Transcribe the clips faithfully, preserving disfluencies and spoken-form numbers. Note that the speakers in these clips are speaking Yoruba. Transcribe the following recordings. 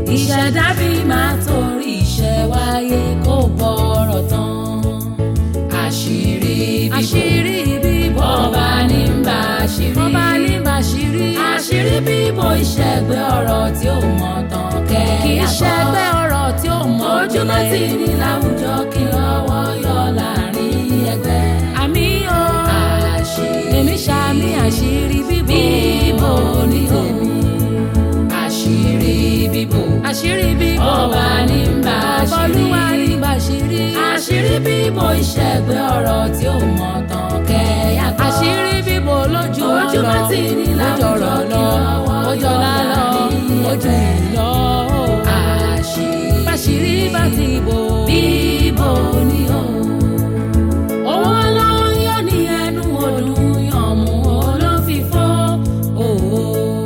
ìṣẹ̀dá bí máa torí iṣẹ́ wáyé kó bọ̀rọ̀ tán. àṣírí bíbò àṣírí bíbò ọba ní ń bá àṣírí ọba ní ń bá àṣírí àṣírí bíbò ìṣẹ̀gbẹ́ ọ̀rọ̀ tí ó mọ̀ tán kẹ́ kì í ṣẹ̀gbẹ́ ọ̀rọ̀ tí ó mọ̀ tán ojúmọ́ tí ní láwùjọ kí lọ́wọ́ yọ láàrin ẹgbẹ́. àmì o àṣírí èmi ṣàmì àṣírí bíbò bíbò ní tèmi. àṣírí bíbò àṣírí bíbò ọba ní ń bá àṣírí ọbọlúwa ní ń bá àṣírí àṣírí bíbò ìṣẹ̀gbẹ́ ọ̀rọ̀ tí ó mọ̀ tán kẹ́yà gbọ́. àṣírí bíbò lójú ojúmọ́ tí ní láwùjọ kí lọ́wọ́ yọ láàrin ẹgbẹ́. àṣírí báṣírí bá ti bò bíbò ní o. owó ló ń yọ ní ẹnu ọdún yànmú olófìfọ́ òó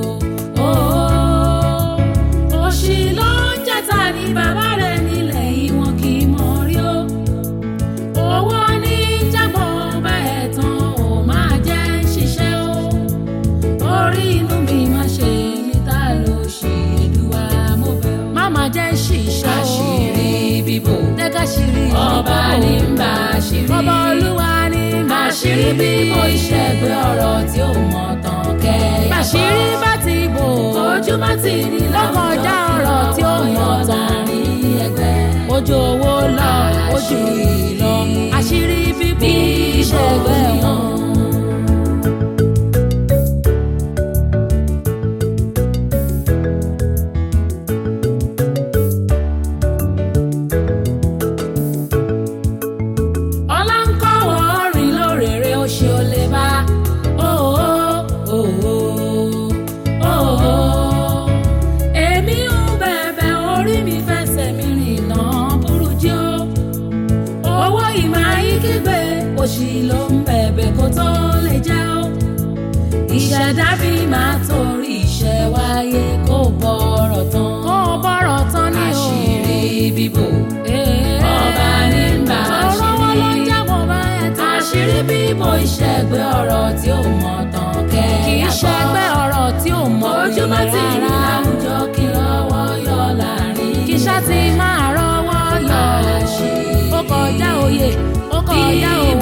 òṣì ló ń jẹ́ta ní bàbá rẹ̀ nílẹ̀ ìwọ̀n kì í mọ̀ rí o. owó ní jábọ̀ bá ẹ̀ tán ò máa jẹ́ ń ṣiṣẹ́ o. orí inú mi máa ṣe mí ta ló ṣe Èdùà mo bẹ̀ ọ́. má máa jẹ́ ṣiṣẹ́ o. àṣírí bíbò tẹ́káṣírí ọba ní ń bá àṣírí ọba olúwa ní ń bá àṣírí bíbò ìṣẹ̀gbẹ́ ọ̀rọ̀ tí ó mọ̀ tán kẹ́yà. bàṣírí bá ti bò ojúmọ́ tí ní lọ́kọjá ọ̀rọ̀ tí ó mọ̀ tán ẹgbẹ́. ojú owó lọ ojú ìlọ àṣírí bíbò ìṣẹ̀gbẹ́ wọn. òṣì ló ń bẹ̀bẹ̀ kó tó lè jẹ́ ó. ìṣẹ̀dá bí máa torí iṣẹ́ wáyé kó bọ̀rọ̀ tán. kó bọ̀rọ̀ tán ní o. àṣírí bíbò ọba ní ń bá àṣírí. ọ̀rọ̀ wọn ló ń jábọ̀ bá ẹ̀ tán. àṣírí bíbò ìṣẹ̀gbẹ́ ọ̀rọ̀ tí ó mọ̀ tán kẹ́yà gbọ́. kì í ṣẹ̀gbẹ́ ọ̀rọ̀ tí ó mọ̀ rí rárá. ojúmọ́ tí ní láwùjọ kí lọ́wọ́ yọ láàrin. kì í ṣá ti máa rọ́wọ́ yọ. àṣírí ó kọjá òye ó kọjá òye.